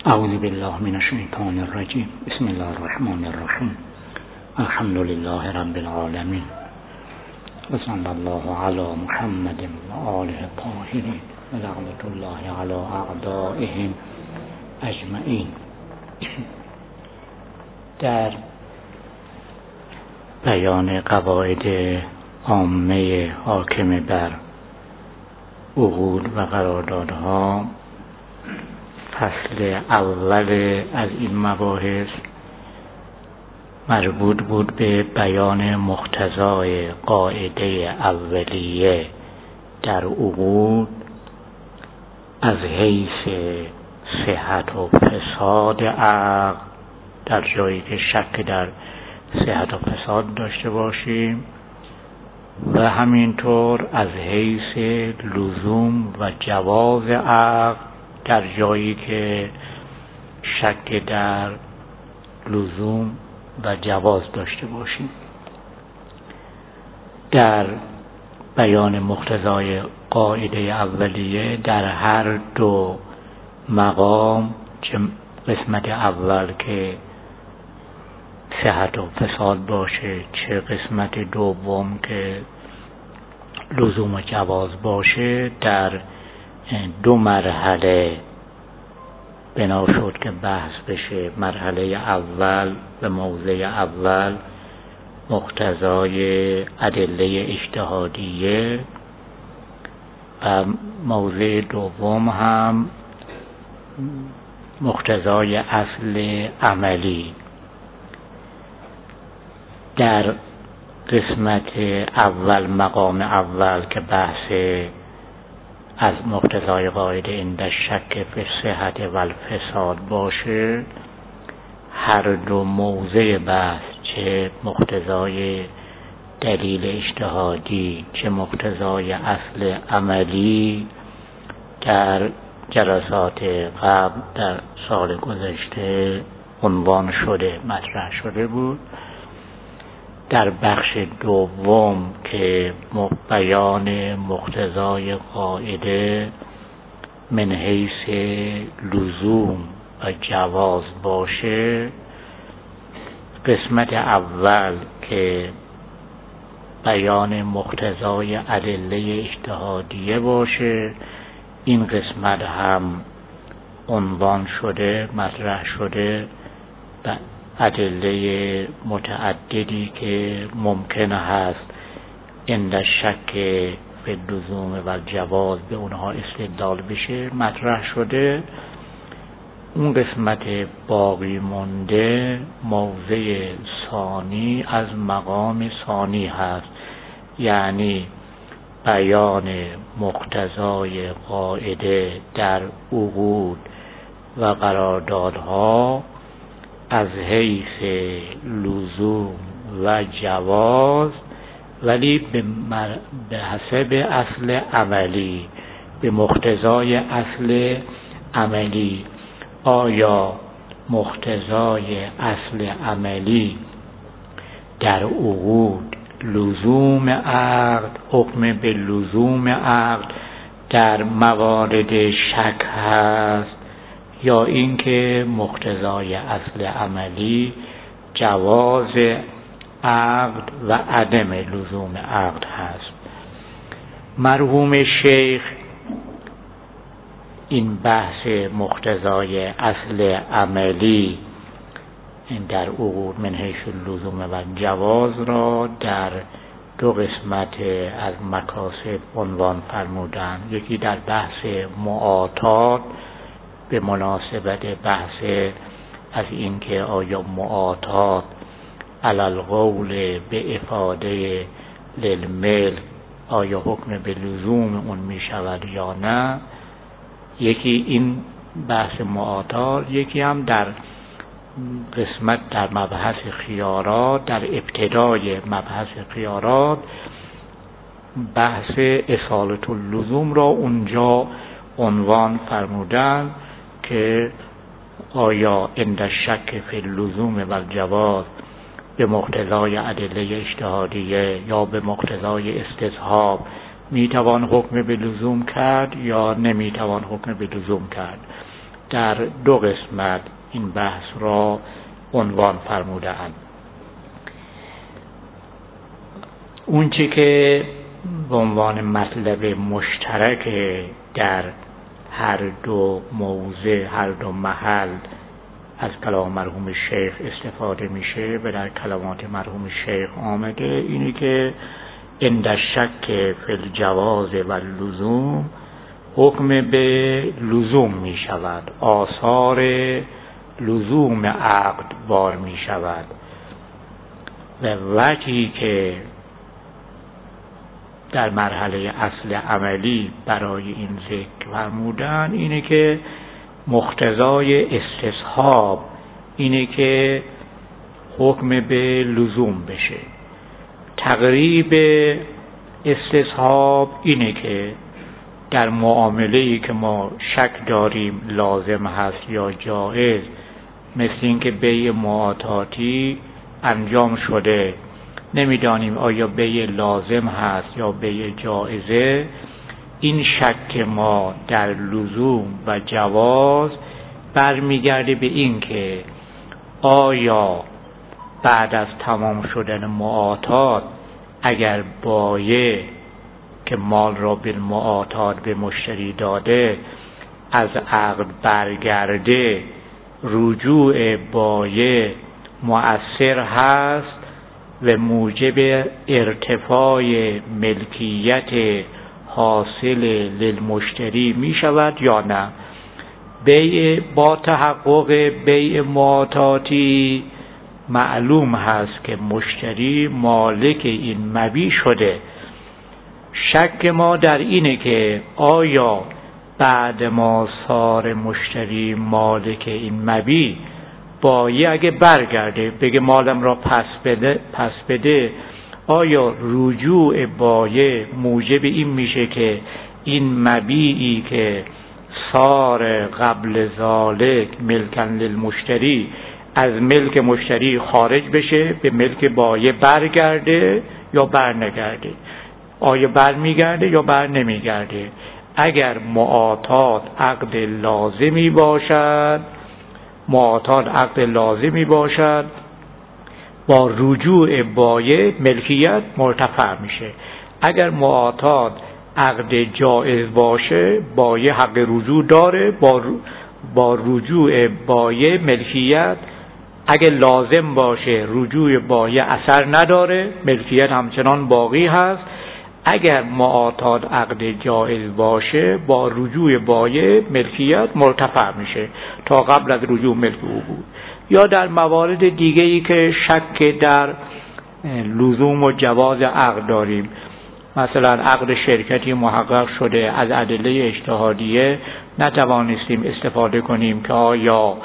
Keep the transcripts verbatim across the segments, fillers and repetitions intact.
اعوذ بالله من الشیطان الرجیم. بسم الله الرحمن الرحیم. الحمد لله رب العالمین و صلی الله علی محمد و آله الطاهرین و لعنت الله علی اعدائهم اجمعین. در بیان قواعد عامه حاکم بر عقود و قراردادها، فصل اول از این مباحث مربوط بود به بیان مقتضای قاعده اولیه در عقود از حیث صحت و فساد عقد، در جایی که شک در صحت و فساد داشته باشیم، و همینطور از حیث لزوم و جواز عقد، در جایی که شک در لزوم و جواز داشته باشیم. در بیان مقتضای قاعده اولیه در هر دو مقام، چه قسمت اول که صحت و فساد باشه، چه قسمت دوم که لزوم و جواز باشه، در دو مرحله بنا شد که بحث بشه. مرحله اول به موضع اول مقتضای ادله اجتهادیه و موضع دوم هم مقتضای اصل عملی. در قسمت اول، مقام اول که بحث از مقتضای قاعده این در شک فی صحت و الفساد باشه، هر دو موضع بحث، چه مقتضای دلیل اجتهادی چه مقتضای اصل عملی، در جلسات قبل در سال گذشته عنوان شده، مطرح شده بود. در بخش دوم که بیان مقتضای قاعده من حیث لزوم و جواز باشه، قسمت اول که بیان مقتضای ادله اجتهادیه باشه، این قسمت هم عنوان شده، مطرح شده و ادله متعددی که ممکن هست عند شک فی اللزوم و الجواز به اونها استدلال بشه مطرح شده. اون قسمت باقی مونده موضع ثانی از مقام ثانی هست، یعنی بیان مقتضای قاعده در عقود و قراردادها از حیث لزوم و جواز، ولی به, مر... به حسب اصل عملی، به مقتضای اصل عملی. آیا مقتضای اصل عملی در عقود لزوم عقد، حکم به لزوم عقد در موارد شک هست، یا اینکه مقتضای اصل عملی جواز عقد و عدم لزوم عقد هست؟ مرحوم شیخ این بحث مقتضای اصل عملی در عقود من حیث اللزوم و جواز را در دو قسمت از مکاسب عنوان فرمودند. یکی در بحث معاطات به مناسبت بحث از اینکه آیا معاطات علی القول به افاده للملک آیا حکم به لزوم اون می شود یا نه. یکی این بحث معاطات، یکی هم در قسمت در مبحث خیارات، در ابتدای مبحث خیارات بحث اصالت اللزوم را اونجا عنوان فرمودن که آیا عند شک فی اللزوم و الجواز به مقتضای ادله اجتهادیه یا به مقتضای استصحاب میتوان حکم به لزوم کرد یا نمیتوان حکم به لزوم کرد. در دو قسمت این بحث را عنوان فرموده‌اند. اون چی که به عنوان مطلب مشترک در هر دو موضع، هر دو محل از کلام مرحوم شیخ استفاده میشه و در کلمات مرحوم شیخ آمده، اینی که عند شک فی الجواز و اللزوم حکم به لزوم می شود، آثار لزوم عقد بار می شود و وجهی که در مرحله اصل عملی برای این ذکر فرمودن اینه که مقتضای استصحاب اینه که حکم به لزوم بشه. تقریب استصحاب اینه که در معامله‌ای که ما شک داریم لازم هست یا جایز، مثل این که بیع معاطاتی انجام شده، نمیدانیم آیا بیع لازم هست یا بیع جایزه، این شک ما در لزوم و جواز برمیگرده به این که آیا بعد از تمام شدن معاطات اگر بایع که مال را بالمعاطات به مشتری داده از عقد برگرده، رجوع بایع مؤثر هست و موجب ارتفاع ملکیت حاصل للمشتری می شود یا نه. بیع با تحقق بیع معاطاتی معلوم هست که مشتری مالک این مبیع شده. شک ما در اینه که آیا بعد ما صار مشتری مالک این مبیع، بایع اگه برگرده بگه مالم را پس بده پس بده آیا رجوع بایع موجب این میشه که این مبیعی که صار قبل ذالک ملکن للمشتری از ملک مشتری خارج بشه، به ملک بایع برگرده یا برنگرده؟ آیا بر میگرده یا بر نمیگرده؟ اگر معاطات عقد لازمی باشد، معاطات عقد لازمی باشد، با رجوع بایع ملکیت مرتفع میشه. اگر معاطات عقد جایز باشه، بایع حق رجوع داره، با با رجوع بایع ملکیت اگر لازم باشه رجوع بایع اثر نداره، ملکیت همچنان باقی هست. اگر معاطات عقد جایز باشه، با رجوع بایع ملکیت مرتفع میشه تا قبل از رجوع ملک او بود. یا در موارد دیگه‌ای که شک در لزوم و جواز عقد داریم، مثلا عقد شرکتی محقق شده، از ادله اجتهادیه نتوانستیم استفاده کنیم که آیا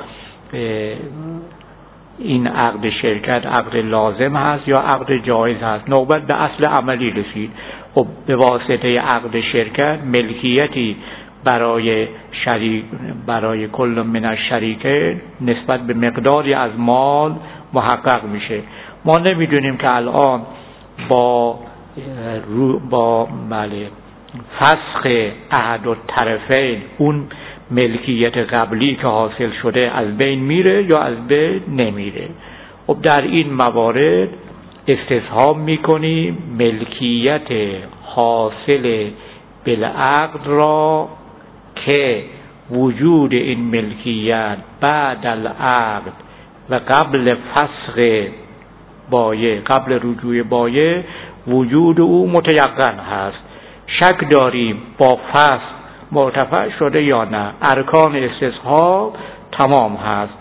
این عقد شرکت عقد لازم هست یا عقد جایز هست. نوبت به اصل عملی رسید. خب به واسطه عقد شرکت ملکیتی برای شریک برای کل من الشریکین نسبت به مقداری از مال محقق میشه. ما نمیدونیم که الان با با بله فسخ عهد الطرفین اون ملکیت قبلی که حاصل شده از بین میره یا از بین نمیره. خب در این موارد استصحاب میکنیم ملکیت حاصل بالعقد را که وجود این ملکیت بعد العقد و قبل فسخ بایع، قبل رجوع بایع، وجود او متیقن هست. شک داریم با فسخ مرتفع شده یا نه، ارکان استصحاب تمام هست.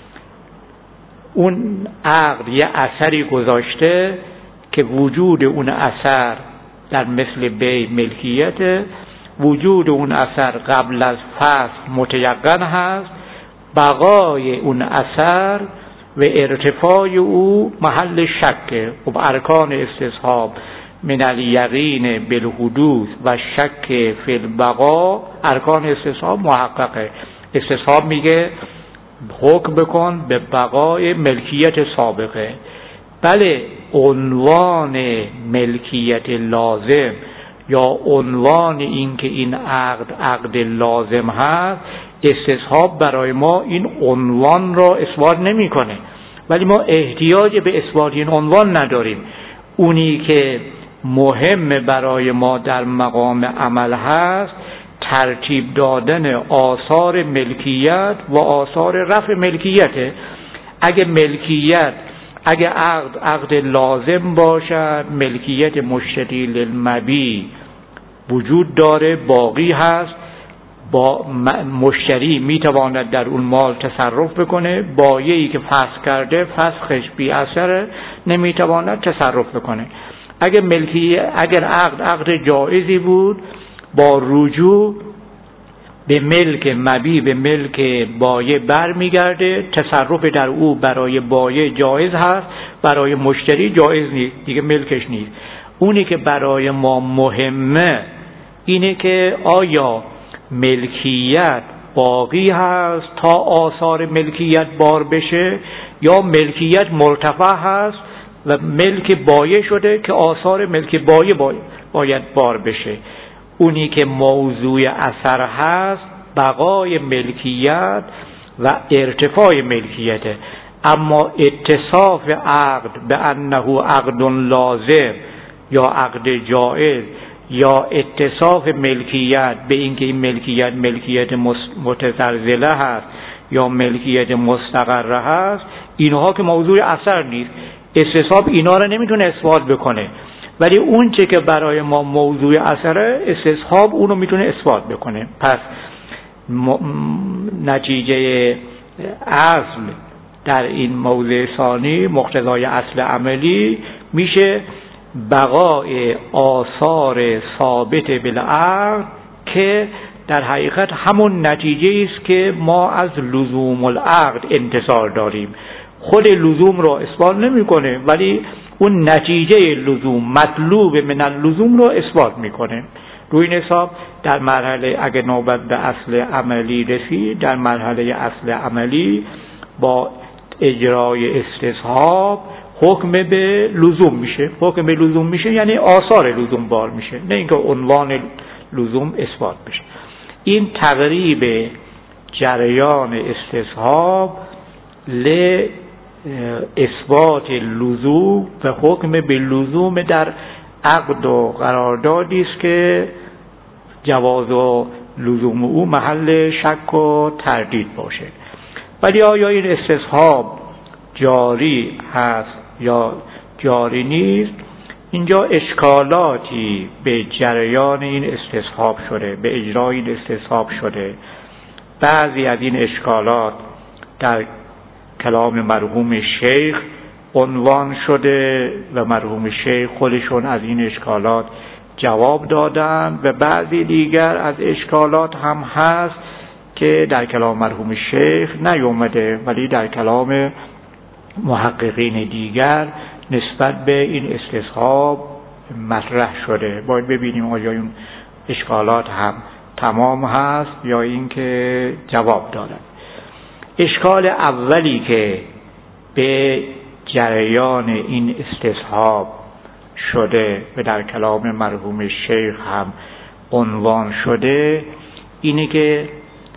اون عقد یه اثری گذاشته که وجود اون اثر در مثل بیع ملکیت، وجود اون اثر قبل از فسخ متیقن هست، بقای اون اثر و ارتفاع او محل شک. خب ارکان استصحاب من الیقین بالحدوث و شک فی البقا، ارکان استصحاب محققه. استصحاب میگه حکم بکن به بقای ملکیت سابقه. بله، عنوان ملکیت لازم یا عنوان این که این عقد عقد لازم هست، استصحاب برای ما این عنوان را اثبات نمیکنه، ولی ما احتیاج به اثبات این عنوان نداریم. اونی که مهم برای ما در مقام عمل هست ترتیب دادن آثار ملکیت و آثار رفع ملکیته. اگه ملکیت اگه عقد عقد لازم باشد، ملکیت مشتری للمبیع وجود داره، باقی هست، با مشتری میتواند در اون مال تصرف بکنه، بایعی که فسخ کرده فسخش بی اثر نمیتواند تصرف بکنه. اگه ملکی اگر عقد عقد جایزی بود، با رجوع به ملک مبیع به ملک بایع برمیگرده، تصرف در او برای بایع جایز هست، برای مشتری جایز نیست، دیگه ملکش نیست. اونی که برای ما مهمه اینه که آیا ملکیت باقی هست تا آثار ملکیت بار بشه، یا ملکیت مرتفع هست و ملک بایع شده که آثار ملک بایع باید بار بشه. اونی که موضوع اثر هست بقای ملکیت و ارتفاع ملکیته. اما اتصاف عقد به انه عقد لازم یا عقد جائز، یا اتصاف ملکیت به اینکه این ملکیت ملکیت متزلزله هست یا ملکیت مستقره هست، اینها که موضوع اثر نیست. استصحاب اینا رو نمیتونه اثبات بکنه، ولی اون چه که برای ما موضوع اثره استصحاب اونو میتونه اثبات بکنه. پس م... نتیجه اصل در این موضوع ثانی مقتضای اصل عملی میشه بقای آثار ثابت بالعقد، که در حقیقت همون نتیجه است که ما از لزوم العقد انتظار داریم. خود لزوم رو اثبات نمیکنه، ولی اون نتیجه لزوم مطلوب من اللزوم رو اثبات میکنه. روی این حساب در مرحله اگه نوبت به اصل عملی رسید، در مرحله اصل عملی با اجرای استصحاب حکم به لزوم میشه. حکم به لزوم میشه یعنی آثار لزوم بار میشه، نه اینکه عنوان لزوم اثبات بشه. این تقریب جریان استصحاب ل اثبات لزوم و حکم به لزوم در عقد و قراردادی است که جواز و لزوم او محل شک و تردید باشه. ولی آیا این استصحاب جاری هست یا جاری نیست؟ اینجا اشکالاتی به جریان این استصحاب شده، به اجرای این استصحاب شده. بعضی از این اشکالات در کلام مرحوم شیخ عنوان شده و مرحوم شیخ خودشون از این اشکالات جواب دادن، و بعضی دیگر از اشکالات هم هست که در کلام مرحوم شیخ نیومده، ولی در کلام محققین دیگر نسبت به این استصحاب مطرح شده. باید ببینیم آیا این اشکالات هم تمام هست یا اینکه جواب دادن. اشکال اولی که به جریان این استصحاب شده و در کلام مرحوم شیخ هم عنوان شده اینه که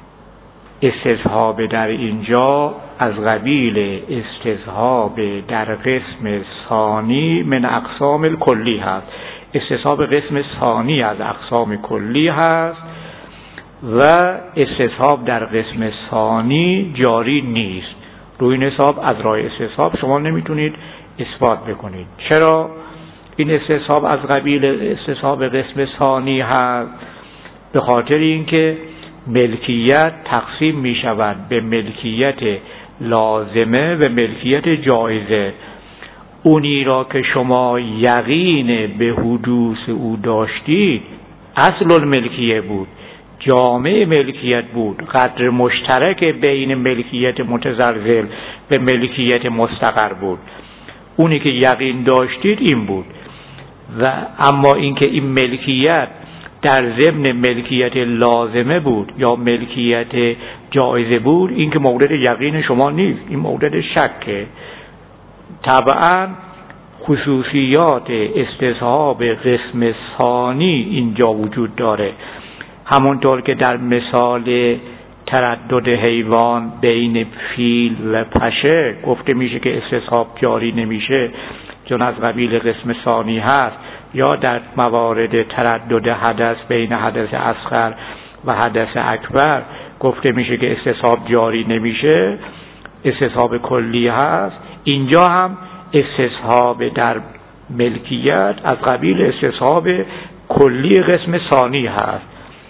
استصحاب در اینجا از قبیل استصحاب در قسم ثانی من اقسام الکلی هست. استصحاب قسم ثانی از اقسام کلی هست و استصحاب در قسم ثانی جاری نیست. روی این حساب از راه استصحاب شما نمیتونید اثبات بکنید. چرا این استصحاب از قبیل استصحاب قسم ثانی هست؟ به خاطر اینکه ملکیت تقسیم می شود به ملکیت لازمه و ملکیت جایزه. اونی را که شما یقین به حدوث او داشتید اصل الملکیه بود، جامع ملکیت بود، قدر مشترک بین ملکیت متزلزل و ملکیت مستقر بود. اونی که یقین داشتید این بود. و اما اینکه این ملکیت در ضمن ملکیت لازمه بود یا ملکیت جایزه بود، این که مورد یقین شما نیست، این مورد شکه. طبعا خصوصیات استصحاب قسم ثانی اینجا وجود داره. همونطور که در مثال تردد حیوان بین فیل و پشه گفته میشه که استصحاب جاری نمیشه چون از قبیل قسم ثانی هست، یا در موارد تردد حدث بین حدث اصغر و حدث اکبر گفته میشه که استصحاب جاری نمیشه، استصحاب کلی هست. اینجا هم استصحاب در ملکیت از قبیل استصحاب کلی قسم ثانی هست،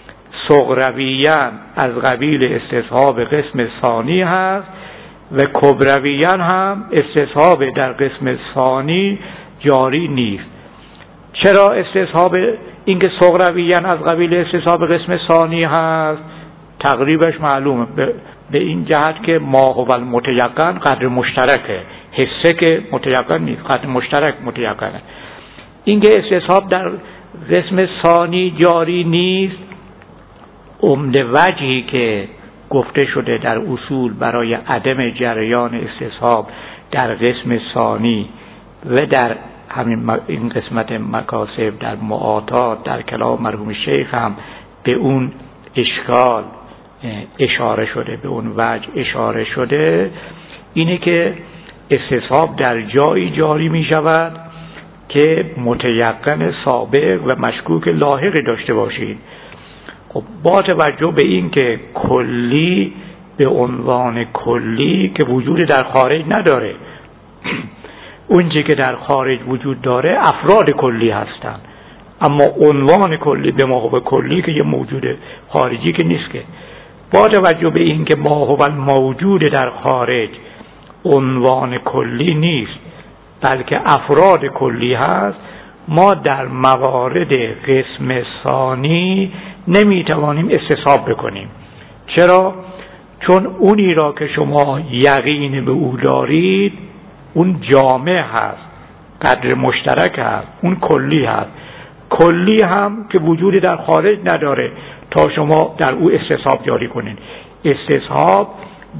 صغرویان از قبیل استصحاب قسم ثانی هست و کبرویان هم استصحاب در قسم ثانی جاری نیست. چرا استصحاب اینکه صغرویان از قبیل استصحاب قسم ثانی هست؟ تقریبش معلومه به این جهت که ما هو المتیقن قدر مشترکه، حسه که متیقن نیست، قدر مشترک متیقنه. اینکه استصحاب در قسم ثانی جاری نیست، عمده وجهی که گفته شده در اصول برای عدم جریان استصحاب در قسم ثانی و در همین این قسمت مکاسب در معاطات در کلام مرحوم شیخ هم به اون اشکال اشاره شده، به اون وجه اشاره شده، اینه که استصحاب در جایی جاری می شود که متیقن سابق و مشکوک لاحق داشته باشید. خب با توجه به این که کلی به عنوان کلی که وجود در خارج نداره اون چه که در خارج وجود داره افراد کلی هستند، اما عنوان کلی به ما هو کلی که یه موجود خارجی که نیست، که با توجه به این که ما هو موجود در خارج عنوان کلی نیست بلکه افراد کلی هست، ما در موارد قسم ثانی نمیتوانیم استصحاب بکنیم. چرا؟ چون اونی را که شما یقین به او دارید اون جامع هست، قدر مشترک هست، اون کلی هست. کلی هم که وجودی در خارج نداره تا شما در او استصحاب جاری کنید. استصحاب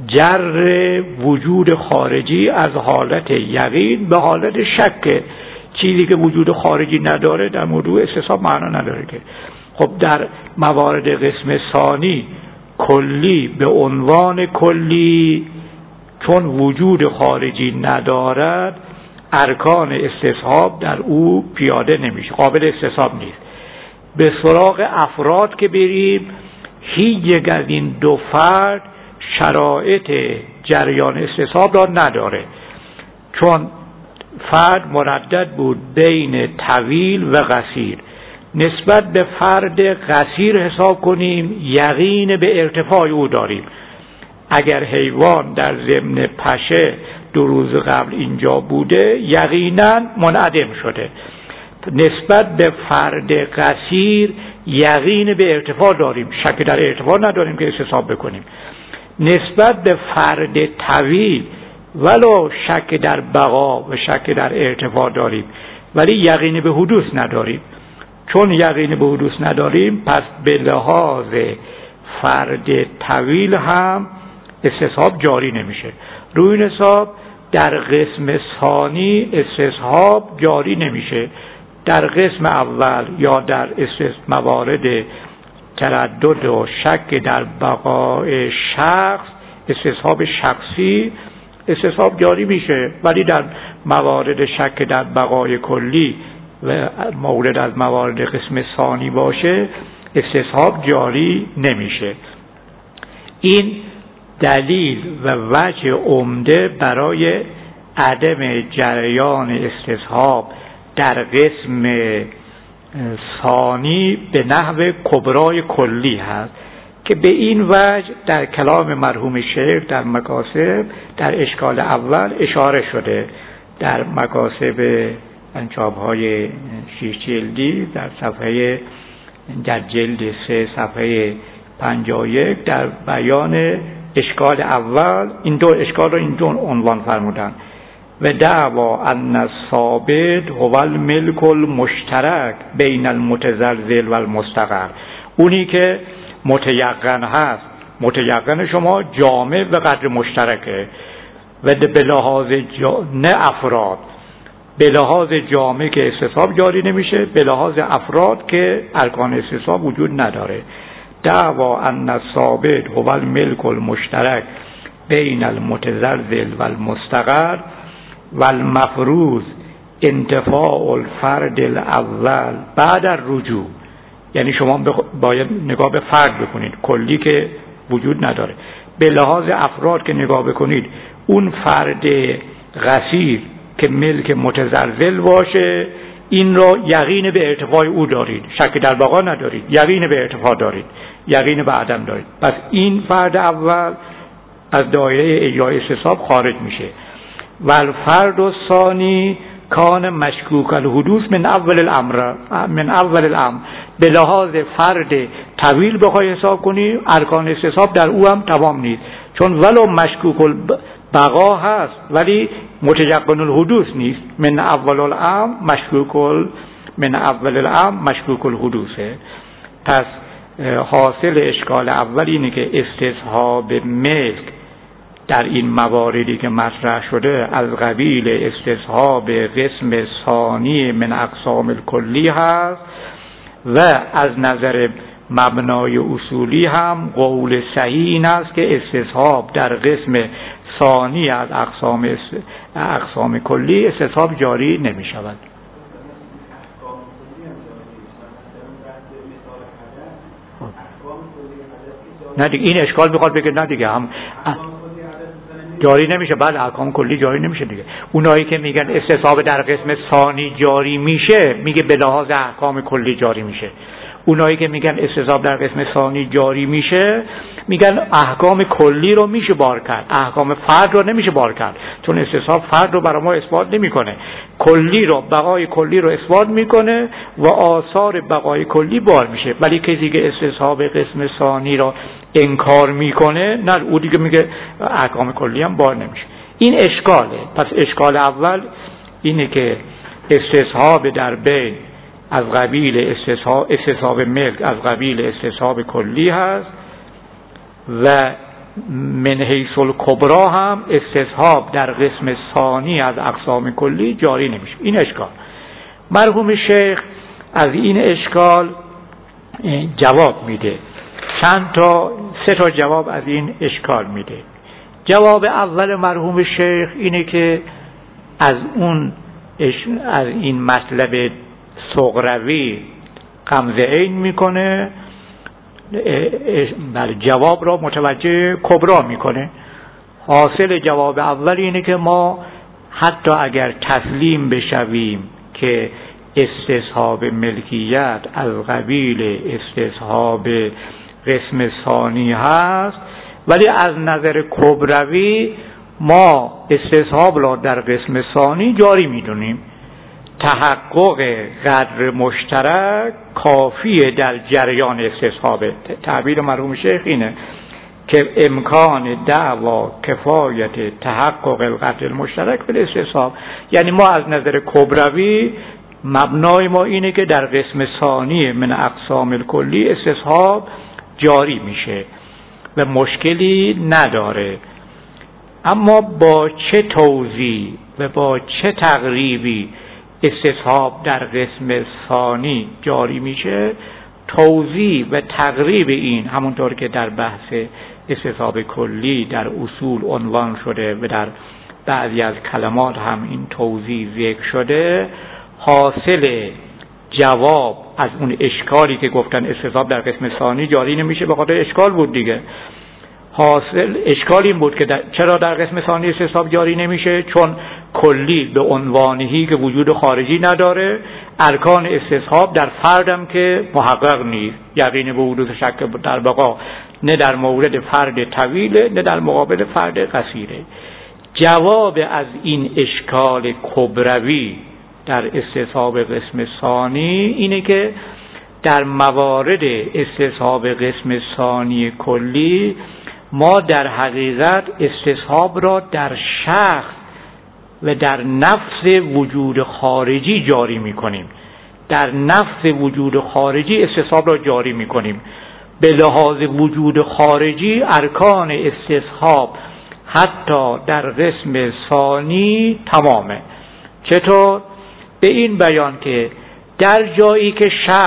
جر وجود خارجی از حالت یقین به حالت شک، چیزی که وجود خارجی نداره در موضوع استصحاب معنا نداره. که خب در موارد قسم ثانی کلی به عنوان کلی چون وجود خارجی ندارد ارکان استصحاب در او پیاده نمیشه، قابل استصحاب نیست. به سراغ افراد که بریم، هیچ یک از این دو فرد شرایط جریان استصحاب را نداره، چون فرد مردد بود بین طویل و قصیر. نسبت به فرد قصیر حساب کنیم یقین به ارتفاع او داریم. اگر حیوان در ضمن پشه دو روز قبل اینجا بوده یقینا منعدم شده. نسبت به فرد قصیر یقین به ارتفاع داریم، شک در ارتفاع نداریم که استصحاب بکنیم. نسبت به فرد طویل ولو شک در بقا و شک در ارتفاع داریم ولی یقین به حدوث نداریم. چون یقین به حدوث نداریم پس به لحاظ فرد طویل هم استصحاب جاری نمیشه. روی این حساب در قسم ثانی استصحاب جاری نمیشه. در قسم اول یا در موارد تردد و شک در بقای شخص استصحاب شخصی استصحاب جاری میشه، ولی در موارد شک در بقای کلی و مورد از موارد قسم ثانی باشه استصحاب جاری نمیشه. این دلیل و وجه عمده برای عدم جریان استصحاب در قسم ثانی به نحو کبرای کلی هست که به این وجه در کلام مرحوم شیخ در مکاسب در اشکال اول اشاره شده. در مکاسب انچاب‌های شیش جلدی در صفحه در جلد سه صفحه پنجاه و یک در بیان اشکال اول این دو اشکال رو این دو عنوان فرمودن: و دعوا ان الثابت هو الملک المشترک بین المتزلزل و المستقر. اونی که متیقن هست، متیقن شما جامع و قدر مشترکه و به لحاظ جا... نه افراد، به لحاظ جامع که استصحاب جاری نمیشه، به لحاظ افراد که ارکان استصحاب وجود نداره. دعوا ان الثابت هو الملک المشترک بین المتزلزل و المستقر و المفروض انتفاع الفرد الاول بعد الرجوع. یعنی شما باید نگاه به فرد بکنید، کلی که وجود نداره. به لحاظ افراد که نگاه بکنید، اون فرد قصیر که ملک متزلزل باشه، این را یقین به ارتفاع او دارید، شک در بقا ندارید، یقین به ارتفاع دارید، یقین به عدم دارید. پس این فرد اول از دایره اجرای استصحاب خارج میشه. و الفرد الثانی کان مشکوک الحدوث من اول الامر، من اول الامر. به لحاظ فرد طویل بخوای حساب کنی، ارکان استصحاب در او هم تمام نیست، چون ولو مشکوک البقا هست ولی متیقن الحدوث نیست. من اول الامر مشکوک من اول الامر مشکوک الحدوثه. پس حاصل اشکال اول اینه که استصحاب ملک در این مواردی که مطرح شده از قبیل استصحاب قسم ثانی من اقسام الکلی هست و از نظر مبنای اصولی هم قول صحیح این است که استصحاب در قسم ثانی از اقسام اقسام کلی استصحاب جاری نمی شود. نه دیگه این اشکال میخواد بگه نه دیگه هم جاری نمیشه. بعد احکام کلی جاری نمیشه دیگه. اونایی که میگن استصحاب در قسم ثانی جاری میشه، میگه به لحاظ احکام کلی جاری میشه. اونایی که میگن استصحاب در قسم ثانی جاری میشه، میگن احکام کلی رو میشه بار کرد، احکام فرد رو نمیشه بار کرد، چون استصحاب فرد رو برای ما اثبات نمیکنه، کلی رو، بقای کلی رو اثبات میکنه و آثار بقای کلی بار میشه. ولی کسی که استصحاب قسم ثانی رو انکار میکنه، نه، او دیگه میگه احکام کلی هم بار نمیشه. این اشکاله. پس اشکال اول اینه که استصحاب در بین از قبیل استصحاب, استصحاب ملک از قبیل استصحاب کلی هست و من حیث الکبرا هم استصحاب در قسم ثانی از اقسام کلی جاری نمیشه. این اشکال. مرحوم شیخ از این اشکال جواب میده. چند تا سه تا جواب از این اشکال میده. جواب اول مرحوم شیخ اینه که از اون از این مطلب صغروی غمزه عین میکنه، بله جواب را متوجه کبرا میکنه. حاصل جواب اول اینه که ما حتی اگر تسلیم بشویم که استصحاب ملکیت از قبیل استصحاب قسم ثانی هست، ولی از نظر کبروی ما استصحاب را در قسم ثانی جاری میدونیم. تحقق قدر مشترک کافیه در جریان استصحاب. تعبیر مرحوم شیخ اینه که امکان دعوا کفایت تحقق القدر المشترک به استصحاب. یعنی ما از نظر کبروی مبنای ما اینه که در قسم ثانی من اقسام الکلی استصحاب جاری میشه و مشکلی نداره. اما با چه توضیح و با چه تقریبی استصحاب در قسم ثانی جاری میشه؟ توضیح و تقریب این همونطور که در بحث استصحاب کلی در اصول عنوان شده و در بعضی از کلمات هم این توضیح ذکر شده، حاصل جواب از اون اشکالی که گفتن استصحاب در قسم ثانی جاری نمیشه به خاطر اشکال بود دیگه. حاصل اشکال این بود که در چرا در قسم ثانی استصحاب جاری نمیشه؟ چون کلی به عنوانهی که وجود خارجی نداره، ارکان استصحاب در فردم که محقق نیست، یقین به حدوث شک در بقا نه در مورد فرد طویله نه در مقابل فرد قصیره. جواب از این اشکال کبروی در استصحاب قسم ثانی اینه که در موارد استصحاب قسم ثانی کلی ما در حقیقت استصحاب را در شخص و در نفس وجود خارجی جاری میکنیم. در نفس وجود خارجی استصحاب را جاری میکنیم. به لحاظ وجود خارجی ارکان استصحاب حتی در قسم ثانی تمامه. چطور؟ به این بیان که در جایی که شخص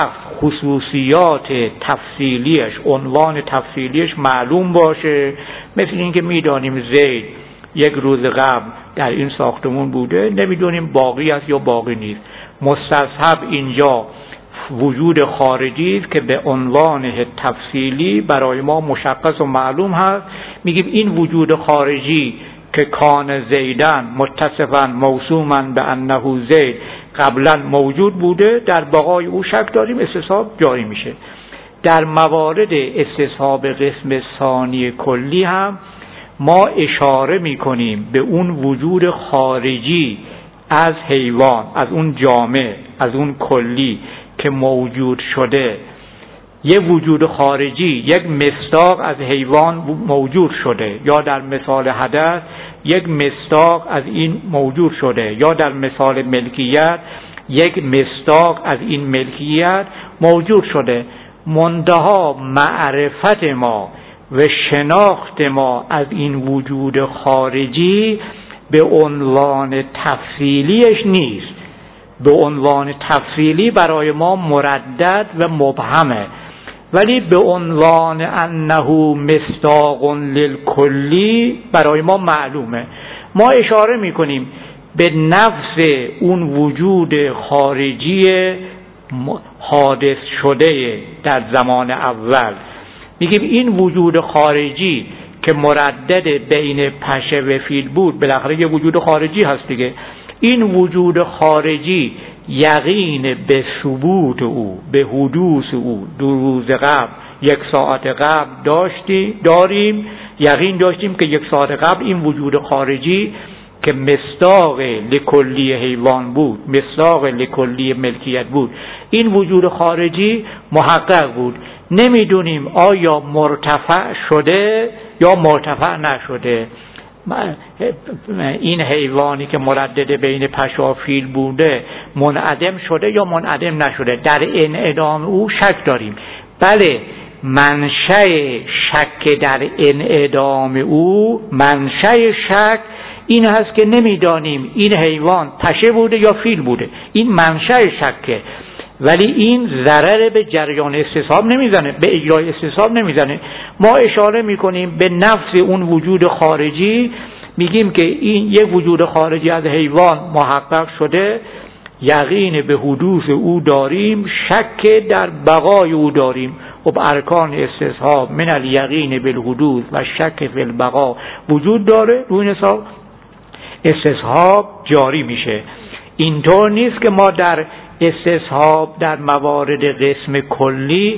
خصوصیات تفصیلیش، عنوان تفصیلیش معلوم باشه. مثل اینکه میدانیم زید یک روز قبل در این ساختمون بوده، نمیدونیم باقی است یا باقی نیست. مستصحب اینجا وجود خارجی است که به عنوان تفصیلی برای ما مشخص و معلوم هست. میگیم این وجود خارجی که کان زیدن متصفا موصوما به انه زید قبلا موجود بوده، در بقای او شک داریم، استصحاب جاری میشه. در موارد استصحاب قسم ثانی کلی هم ما اشاره میکنیم به اون وجود خارجی از حیوان، از اون جامع، از اون کلی که موجود شده. یه وجود خارجی، یک مصداق از حیوان موجود شده، یا در مثال حدث یک مصداق از این موجود شده، یا در مثال ملکیت یک مصداق از این ملکیت موجود شده. منتها معرفت ما و شناخت ما از این وجود خارجی به عنوان تفصیلیش نیست. به عنوان تفصیلی برای ما مردد و مبهمه، ولی به عنوان انه مصداق للکلی برای ما معلومه. ما اشاره میکنیم به نفس اون وجود خارجی حادث شده در زمان اول. میگیم این وجود خارجی که مردد بین پشه و فیل بود، بالاخره یه وجود خارجی هست دیگه. این وجود خارجی یقین به ثبوت او، به حدوث او دو روز قبل، یک ساعت قبل داشتی داریم، یقین داشتیم که یک ساعت قبل این وجود خارجی که مصداق لکلی حیوان بود، مصداق لکلی ملکیت بود، این وجود خارجی محقق بود. نمیدونیم آیا مرتفع شده یا مرتفع نشده. این حیوانی که مردد بین پشه و فیل بوده منعدم شده یا منعدم نشده، در انعدام او شک داریم. بله، منشأ شک در انعدام او، منشأ شک این هست که نمیدانیم این حیوان پشه بوده یا فیل بوده. این منشأ شکه، ولی این ضرر به جریان استصحاب نمیزنه، به اجرای استصحاب نمیزنه. ما اشاره میکنیم به نفس اون وجود خارجی، میگیم که این یک وجود خارجی از حیوان محقق شده، یقین به حدوث او داریم، شک در بقای او داریم. خب ارکان استصحاب من الیقین بالحدوث و شک فی البقا وجود داره، روی این حساب استصحاب جاری میشه. اینطور نیست که ما در استصحاب در موارد قسم کلی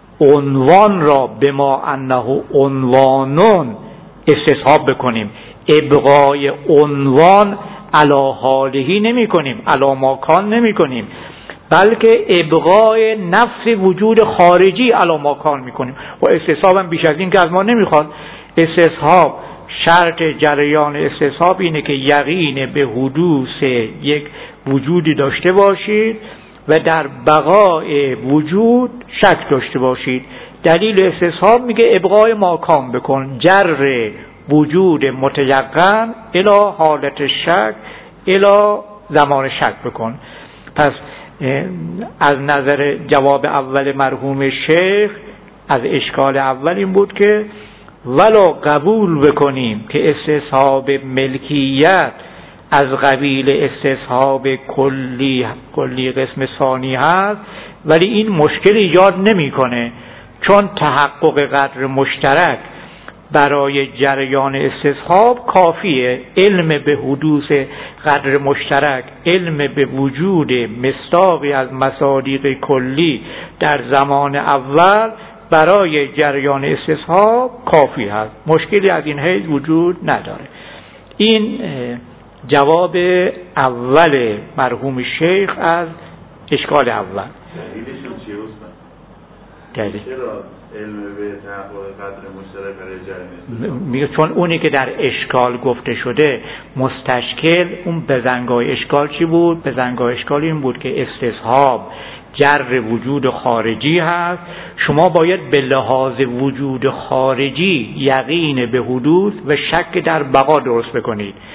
عنوان را به ما انه عنوانون استصحاب بکنیم. ابقای عنوان علی حالهی نمی کنیم، علی ماکان نمی کنیم، بلکه ابقای نفس وجود خارجی علی ماکان می کنیم. و استصحاب هم بیش از این که از ما نمی خواد. استصحاب شرط جریان استصحاب اینه که یقین به حدوث یک وجودی داشته باشید و در بقای وجود شک داشته باشید. دلیل استصحاب میگه ابقای ماکان بکن، جر وجود متیقن الی حالت شک الی زمان شک بکن. پس از نظر جواب اول مرحوم شیخ از اشکال اول این بود که ولو قبول بکنیم که استصحاب ملکیت از قبیل استصحاب کلی کلی قسم ثانی هست، ولی این مشکل ایجاد نمیکنه، چون تحقق قدر مشترک برای جریان استصحاب کافیه. علم به حدوث قدر مشترک، علم به وجود مصداقی از مصادیق کلی در زمان اول برای جریان استصحاب کافی هست، مشکلی از این حیث وجود نداره. این جواب اول مرحوم شیخ از اشکال اول. دلیلشون چیه استاد؟ دلیل چرا علم به تحقق قدر مشترک برای جریان استصحاب؟ میگه چون اونی که در اشکال گفته شده مستشکل، اون بزنگاه اشکال چی بود؟ بزنگاه اشکال این بود که استصحاب جر وجود خارجی هست، شما باید به لحاظ وجود خارجی یقین به حدوث و شک در بقا درست بکنید.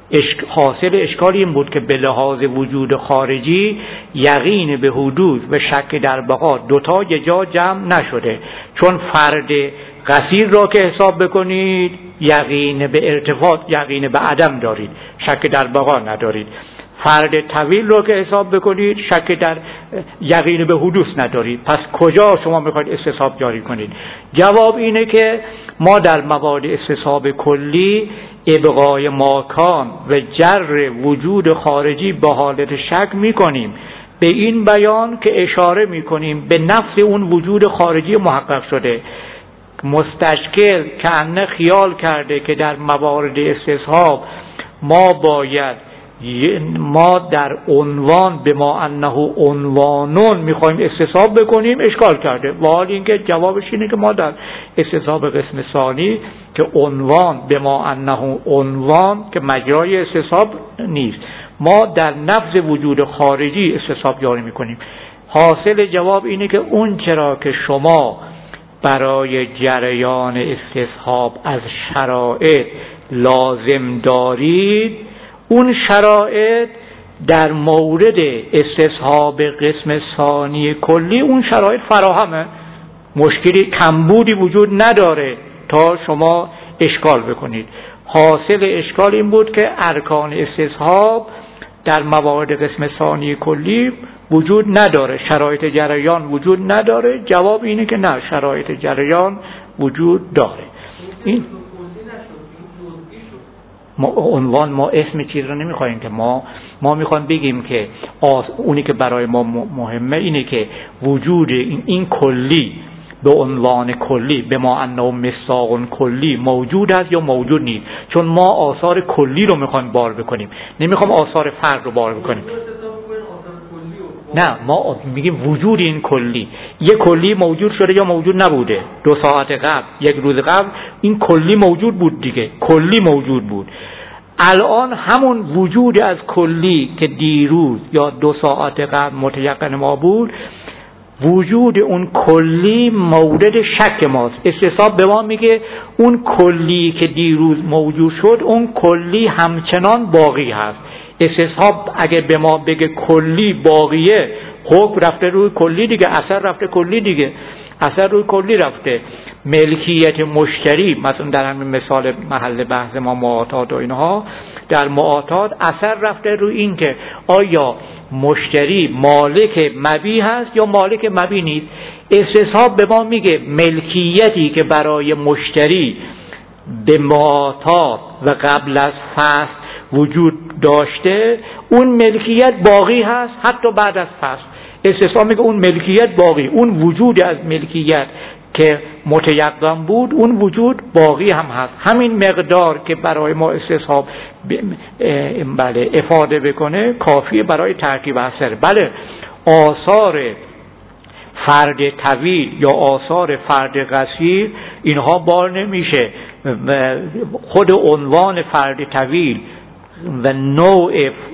حاصل اشکال این بود که به لحاظ وجود خارجی یقین به حدوث و شک در بقا دوتا یه جا جمع نشده، چون فرد قصیر را که حساب بکنید یقین به ارتفاع، یقین به عدم دارید، شک در بقا ندارید. فرد طویل رو که حساب بکنید شک در یقین به حدوث ندارید. پس کجا شما میخواید استصحاب جاری کنید؟ جواب اینه که ما در موارد استصحاب کلی ابقای ماکان و جر وجود خارجی به حالت شک میکنیم، به این بیان که اشاره میکنیم به نفس اون وجود خارجی محقق شده. مستشکل که انه خیال کرده که در موارد استصحاب ما باید ما در عنوان به ما انه عنوانون میخوایم استصحاب بکنیم، اشکال کرده. و حال اینکه جوابش اینه که ما در استصحاب قسم ثانی که عنوان به ما انه عنوان که مجرای استصحاب نیست، ما در نفس وجود خارجی استصحاب جاری میکنیم. حاصل جواب اینه که اون چرا که شما برای جریان استصحاب از شرایط لازم دارید، اون شرایط در مورد استصحاب قسم ثانی کلی اون شرایط فراهمه، مشکلی کمبودی وجود نداره تا شما اشکال بکنید. حاصل اشکال این بود که ارکان استصحاب در موارد قسم ثانی کلی وجود نداره، شرایط جریان وجود نداره. جواب اینه که نه، شرایط جریان وجود داره. این ما عنوان ما اسم چیز رو نمیخوایم که ما ما میخوایم بگیم که اونی که برای ما مهمه اینه که وجود این, این کلی به عنوان کلی به ما انه مصداق کلی موجود است یا موجود نیست، چون ما آثار کلی رو میخوایم بار بکنیم، نمیخوام آثار فرد رو بار بکنیم. نه، ما میگیم وجود این کلی، یک کلی موجود شده یا موجود نبوده. دو ساعت قبل، یک روز قبل این کلی موجود بود دیگه، کلی موجود بود. الان همون وجود از کلی که دیروز یا دو ساعت قبل متیقن ما بود، وجود اون کلی مورد شک ماست. استصحاب به ما میگه اون کلی که دیروز موجود شد اون کلی همچنان باقی هست. استصحاب اگه به ما بگه کلی باقیه، حکم رفته روی کلی دیگه، اثر رفته کلی دیگه، اثر روی کلی رفته. ملکیت مشتری مثلا در همین مثال محل بحث ما معاطات و اینها، در معاطات اثر رفته روی این که آیا مشتری مالک مبیع هست یا مالک مبیع نیست. استصحاب به ما میگه ملکیتی که برای مشتری به معاطات و قبل از فسخ وجود داشته، اون ملکیت باقی هست حتی بعد از فسخ. استصحاب میگه اون ملکیت باقی، اون وجود از ملکیت که متیقن بود اون وجود باقی هم هست. همین مقدار که برای ما استصحاب بله افاده بکنه کافیه برای ترکیب اثر. بله آثار فرد طویل یا آثار فرد قصیر اینها بار نمیشه. خود عنوان فرد طویل و نوع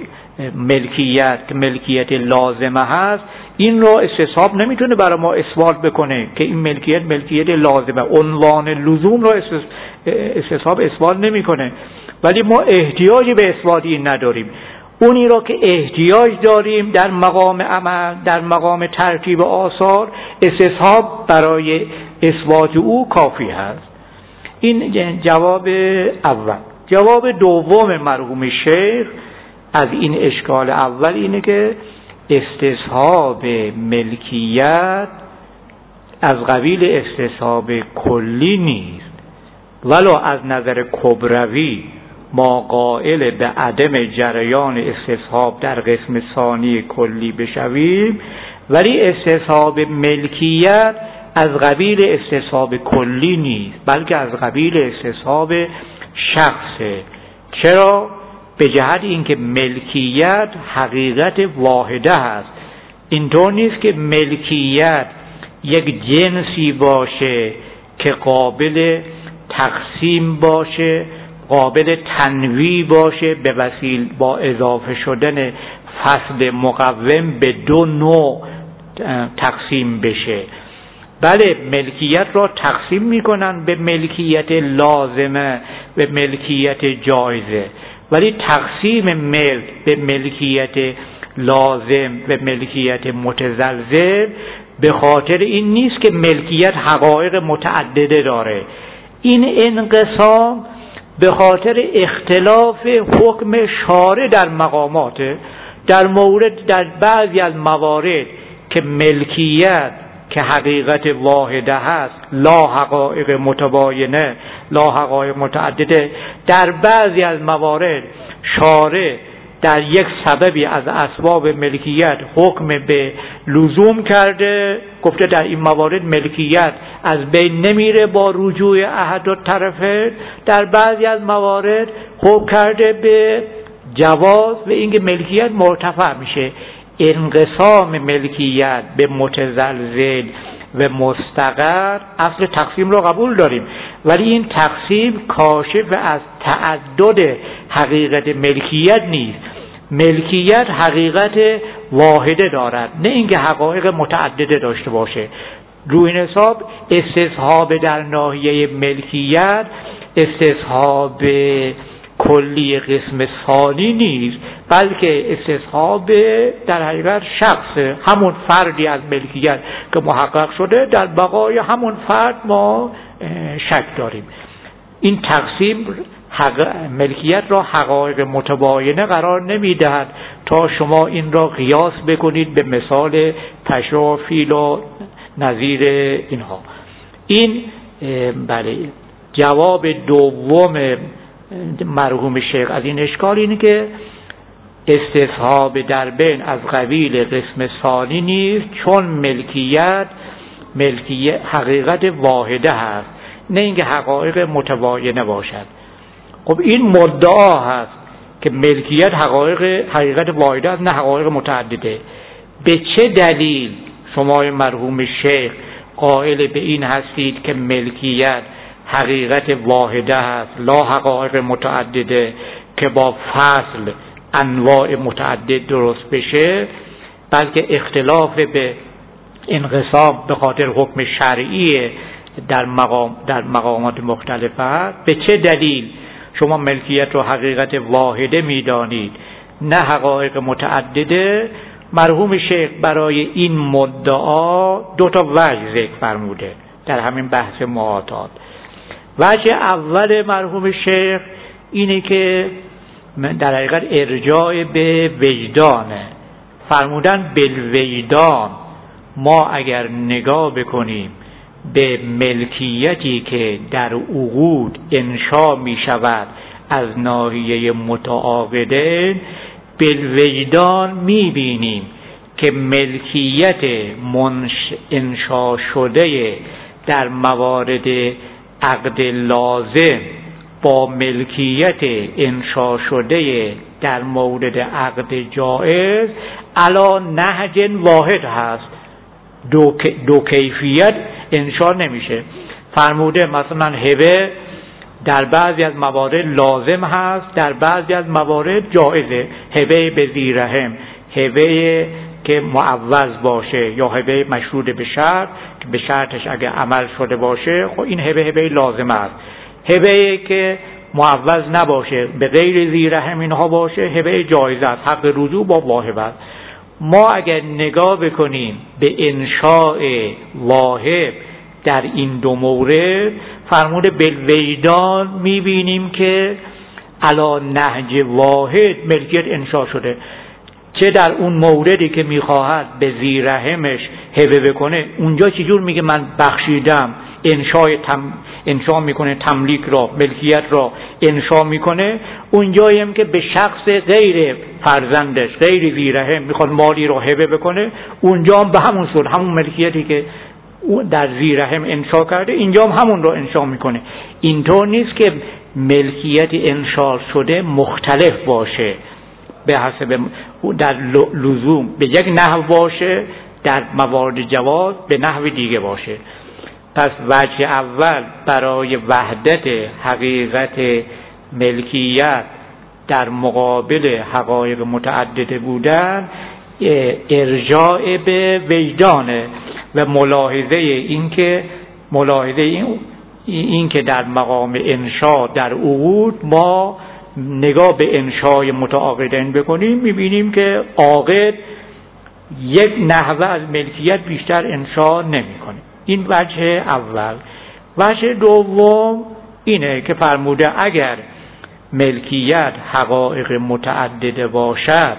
ملکیت که ملکیت لازمه هست، این رو استصحاب نمیتونه برای ما اثبات بکنه که این ملکیت ملکیت لازمه. عنوان لزوم رو استصحاب اثبات نمیکنه، ولی ما احتیاجی به اثبات این نداریم. اونی را که احتیاج داریم در مقام عمل، در مقام ترکیب آثار، استصحاب برای اثبات او کافی هست. این جواب اول. جواب دوم مرحوم شیخ از این اشکال اول اینه که استصحاب ملکیت از قبیل استصحاب کلی نیست، ولو از نظر کبروی ما قائل به عدم جریان استصحاب در قسم ثانی کلی بشویم، ولی استصحاب ملکیت از قبیل استصحاب کلی نیست، بلکه از قبیل استصحاب شخصه. چرا؟ به جهت اینکه ملکیت حقیقت واحده هست. اینطور نیست که ملکیت یک جنسی باشه که قابل تقسیم باشه، قابل تنویع باشه به وسیله با اضافه شدن فصل مقوم به دو نوع تقسیم بشه. بله ملکیت را تقسیم میکنن به ملکیت لازمه و ملکیت جایزه، ولی تقسیم ملک به ملکیت لازم و ملکیت متزلزل به خاطر این نیست که ملکیت حقایق متعدده داره. این انقسام به خاطر اختلاف حکم شارع در مقامات، در مورد در بعضی از موارد که ملکیت که حقیقت واحده هست، لا حقایق متباینه، لا حقایق متعدده، در بعضی از موارد شارع در یک سببی از اسباب ملکیت حکم به لزوم کرده، گفته در این موارد ملکیت از بین نمیره با رجوع احد الطرفین. در بعضی از موارد حکم کرده به جواز و اینکه ملکیت مرتفع میشه. انقسام ملکیت به متزلزل و مستقر اصل تقسیم را قبول داریم، ولی این تقسیم کاشف از تعدد حقیقت ملکیت نیست. ملکیت حقیقت واحده دارد، نه اینکه حقایق متعدده داشته باشه. روی این حساب استصحاب در ناحیه ملکیت استصحاب کلی قسم ثانی نیست، بلکه استصحاب در حقیقت شخص همون فردی از ملکیت که محقق شده، در بقای همون فرد ما شک داریم. این تقسیم حق ملکیت را حقایق متباینه قرار نمیدهد تا شما این را قیاس بکنید به مثال پشه و فیل و نظیر اینها. این بله جواب دوم مرحوم شیخ از این اشکال اینه که استصحاب در بین از قبیل قسم ثانی نیست، چون ملکیت ملکیت حقیقت واحده هست، نه اینکه حقایق متباینه باشد. خب این مدعا هست که ملکیت حقایق حقیقت واحده است، نه حقایق متعدده. به چه دلیل شما مرحوم شیخ قائل به این هستید که ملکیت حقیقت واحده است، لا حقایق متعدده که با فصل انواع متعدد درست بشه، بلکه اختلاف به انقسام به خاطر حکم شرعی در مقام در مقامات مختلف است؟ به چه دلیل شما ملکیت رو حقیقت واحده میدانید نه حقایق متعدده؟ مرحوم شیخ برای این مدعا دو تا وجه ذکر فرموده در همین بحث معاطات. وجه اول مرحوم شیخ اینه که در حقیقت ارجاع به وجدانه. فرمودن بالوجدان ما اگر نگاه بکنیم به ملکیتی که در عقود انشا می شود از ناحیه متعاقدین، بالوجدان می بینیم که ملکیت منش انشا شده در موارد عقد لازم با ملکیت انشا شده در مورد عقد جائز علا نهج واحد هست، دو, دو کیفیت انشا نمیشه. فرموده مثلا هبه در بعضی از موارد لازم هست، در بعضی از موارد جائزه. هبه به ذی رحم، هبه که معوض باشه یا هبه مشروط به شرط که به شرطش اگه عمل شده باشه، خب این هبه هبه لازم است. هبه که معوض نباشه به غیر ذی رحم اینها باشه، هبه جایزه است، حق رجوع با واهب. ما اگر نگاه بکنیم به انشاء واهب در این دو مورد، فرموده بالوجدان میبینیم که علا نهج واحد ملکیت انشاء شده. چه در اون موردی که میخواهد به ذی رحمش هبه بکنه، اونجا چجور میگه من بخشیدم، انشاء تم انشاء میکنه، تملیک را ملکیت را انشاء میکنه. اونجاییم که به شخص غیر فرزندش غیر ذی رحم میخواد مالی را هبه بکنه، اونجا هم به همون صورت همون ملکیتی که در ذی رحم انشاء کرده اینجا هم همون را انشاء میکنه. اینطور نیست که ملکیت انشاء شده مختلف باشه به حسب در لزوم به یک نحو باشه، در موارد جواز به نحو دیگه باشه. پس وجه اول برای وحدت حقیقت ملکیت در مقابل حقایق متعدده بودن ارجاع به وجدانه و ملاحظه این که ملاحظه این, این که در مقام انشاء در عقود ما نگاه به انشای متعاقدین بکنیم میبینیم که عاقد یک نحوه از ملکیت بیشتر انشا نمیکنه. این وجه اول. وجه دوم اینه که فرموده اگر ملکیت حقایق متعدده باشد،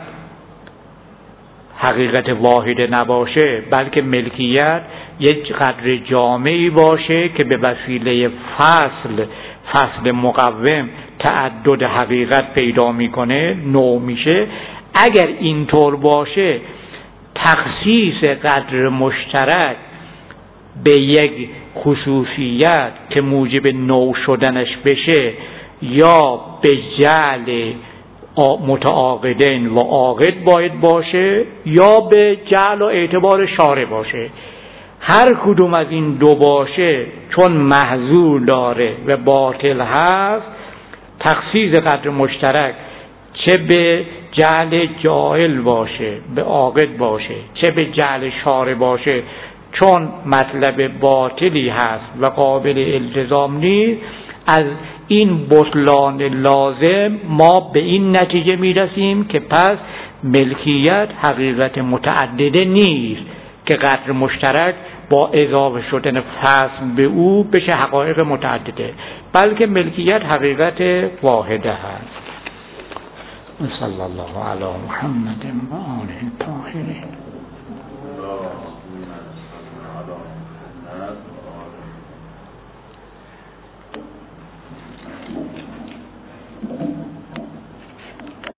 حقیقت واحد نباشه، بلکه ملکیت یک قدر جامعی باشه که به وسیله فصل فصل مقوم تعدد حقیقت پیدا میکنه، نوع میشه. اگر اینطور باشه تخصیص قدر مشترک به یک خصوصیت که موجب نوع شدنش بشه یا به جعل متعاقدین و عاقد باید باشه یا به جعل و اعتبار شارع باشه. هر کدوم از این دو باشه چون محظور داره و باطل هست، تخصیص قدر مشترک چه به جعل جاهل باشه به عاقد باشه چه به جعل شارع باشه، چون مطلب باطلی هست و قابل التزام نیست، از این بطلان لازم ما به این نتیجه میرسیم که پس ملکیت حقیقت متعدده نیست که قدر مشترک با اضافه شدن فصل به او بشه حقایق متعدده، بلکه ملکیت حقیقت واحده هست. صلی الله علی محمد و آله